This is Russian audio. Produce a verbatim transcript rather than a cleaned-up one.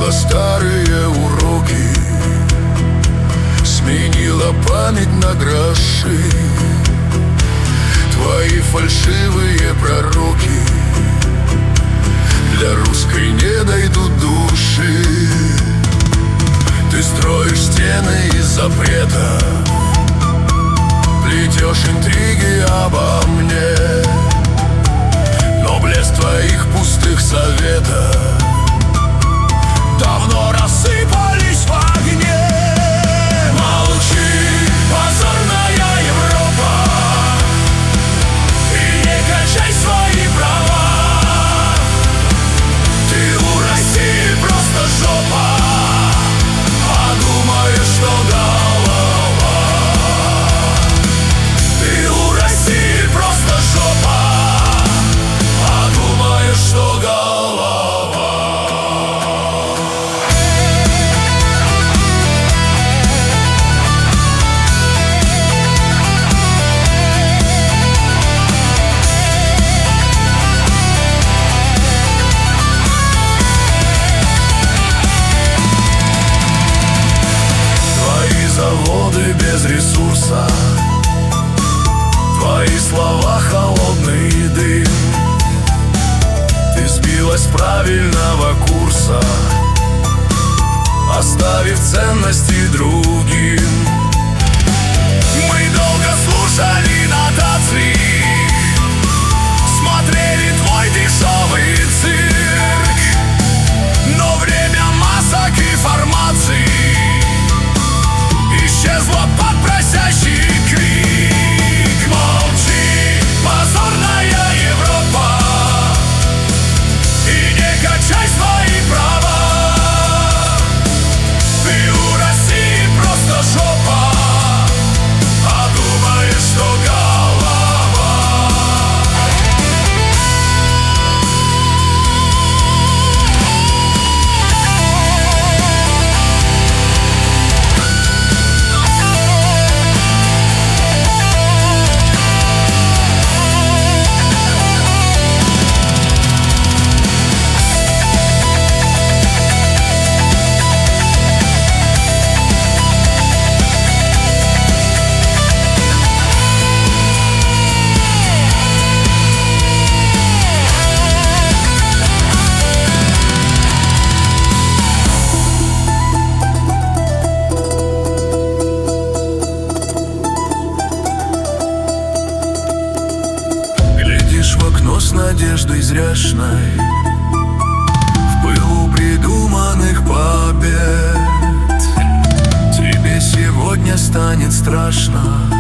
забыла старые уроки, сменила память на гроши. Твои фальшивые пророки для русской не дойдут души. Ты строишь стены из запрета, плетешь интриги обо мне, но блеск твоих пустых советов давно рассыпались в огне. Молчи, позорная Европа, и не качай свои права. Ты у России просто жопа, а думаешь, что голова. Ты у России просто жопа, а думаешь, что голова. Заводы без ресурса, твои слова холодный дым. Ты сбилась с правильного курса, оставив ценности другим. Мы долго слушали нотации, смотрели твой дешевый цирк, но время масок и формаций исчезла под просящий крик. Молчи, позорная Европа, и не качай свои права. Ты у России просто жопа, а думаешь, что голова. С надеждой зряшной, в пылу придуманных побед. Тебе сегодня станет страшно,